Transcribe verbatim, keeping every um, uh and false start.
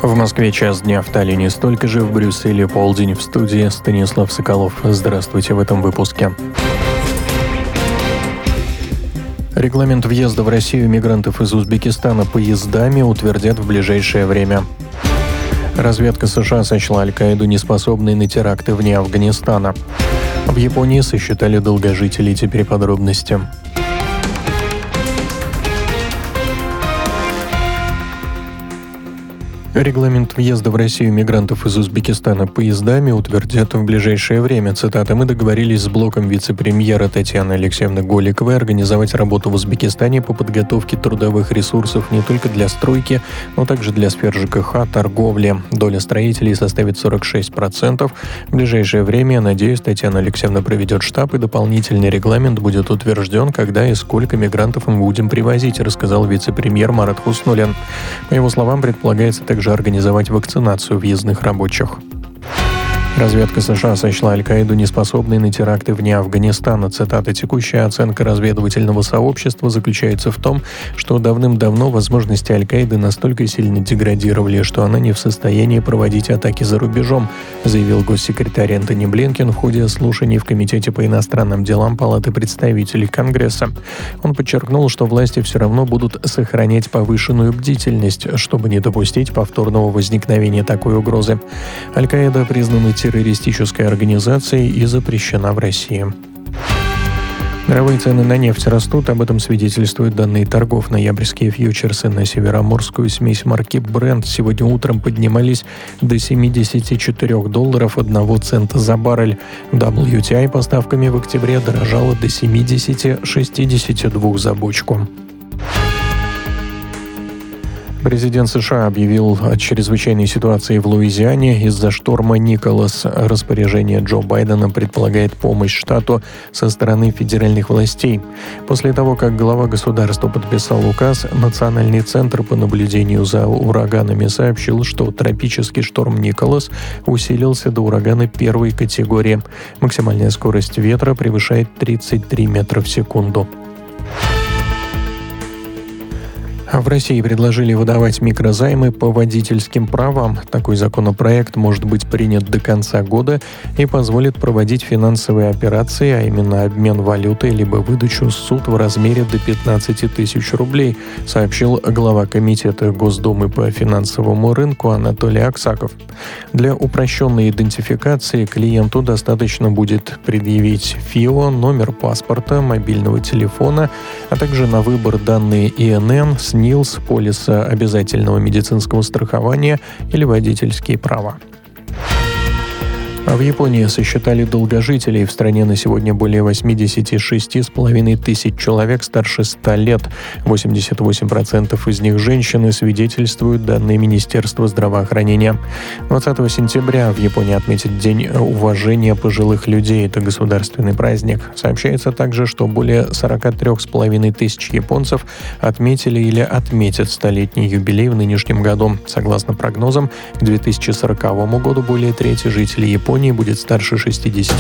В Москве час дня, в Таллине столько же, в Брюсселе полдень. В студии Станислав Соколов. Здравствуйте в этом выпуске. Регламент въезда в Россию мигрантов из Узбекистана поездами утвердят в ближайшее время. Разведка США сочла Аль-Каиду неспособной на теракты вне Афганистана. В Японии сосчитали долгожителей. Теперь подробности. Регламент въезда в Россию мигрантов из Узбекистана поездами утвердят в ближайшее время. Цитата: «Мы договорились с блоком вице-премьера Татьяны Алексеевны Голиковой организовать работу в Узбекистане по подготовке трудовых ресурсов не только для стройки, но также для сфер ЖКХ, торговли. Доля строителей составит сорок шесть процентов. В ближайшее время, я надеюсь, Татьяна Алексеевна проведет штаб, и дополнительный регламент будет утвержден, когда и сколько мигрантов мы будем привозить», рассказал вице-премьер Марат Хуснуллин. По его словам, предполагается также организовать вакцинацию въездных рабочих. Разведка США сочла Аль-Каиду неспособной на теракты вне Афганистана. Цитата: «Текущая оценка разведывательного сообщества заключается в том, что давным-давно возможности Аль-Каиды настолько сильно деградировали, что она не в состоянии проводить атаки за рубежом», заявил госсекретарь Энтони Блинкен в ходе слушаний в Комитете по иностранным делам Палаты представителей Конгресса. Он подчеркнул, что власти все равно будут сохранять повышенную бдительность, чтобы не допустить повторного возникновения такой угрозы. Аль-Каида признана террористической организацией и запрещена в России. Мировые цены на нефть растут, об этом свидетельствуют данные торгов. Ноябрьские фьючерсы на североморскую смесь марки Brent сегодня утром поднимались до семьдесят четыре долларов одного цента за баррель. дабл ю ти ай поставками в октябре дорожала до семьдесят шестьдесят два за бочку. Президент США объявил о чрезвычайной ситуации в Луизиане из-за шторма Николас. Распоряжение Джо Байдена предполагает помощь штату со стороны федеральных властей. После того, как глава государства подписал указ, Национальный центр по наблюдению за ураганами сообщил, что тропический шторм Николас усилился до урагана первой категории. Максимальная скорость ветра превышает тридцать три метра в секунду. В России предложили выдавать микрозаймы по водительским правам. Такой законопроект может быть принят до конца года и позволит проводить финансовые операции, а именно обмен валютой либо выдачу ссуд в размере до пятнадцати тысяч рублей, сообщил глава Комитета Госдумы по финансовому рынку Анатолий Аксаков. Для упрощенной идентификации клиенту достаточно будет предъявить ФИО, номер паспорта, мобильного телефона, а также на выбор данные И Эн Эн, СНИЛС, полиса обязательного медицинского страхования или водительские права. А в Японии сосчитали долгожителей. В стране на сегодня более восемьдесят шесть с половиной тысяч человек старше ста лет. восемьдесят восемь процентов из них женщины, свидетельствуют данные Министерства здравоохранения. двадцатого сентября в Японии отметят День уважения пожилых людей. Это государственный праздник. Сообщается также, что более сорок три с половиной тысяч японцев отметили или отметят столетний юбилей в нынешнем году. Согласно прогнозам, к две тысячи сороковому году более трети жителей Японии будет старше шестидесяти